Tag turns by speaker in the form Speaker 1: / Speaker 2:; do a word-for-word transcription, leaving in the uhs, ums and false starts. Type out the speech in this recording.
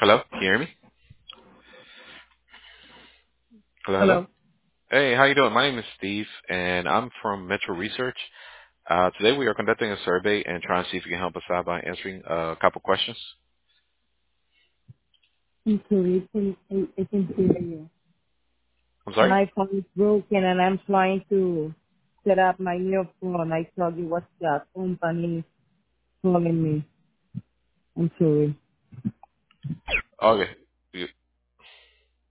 Speaker 1: Hello, can you hear me? Hello, hello.
Speaker 2: Hello.
Speaker 1: Hey, how you doing? My name is Steve, and I'm from Metro Research. Uh, today we are conducting a survey and trying to see if you can help us out by answering a couple questions.
Speaker 2: I'm sorry, I can, I, I can hear you.
Speaker 1: I'm sorry?
Speaker 2: My phone is broken and I'm trying to set up my new phone. I told you what's that company calling me. I'm sorry.
Speaker 1: Okay.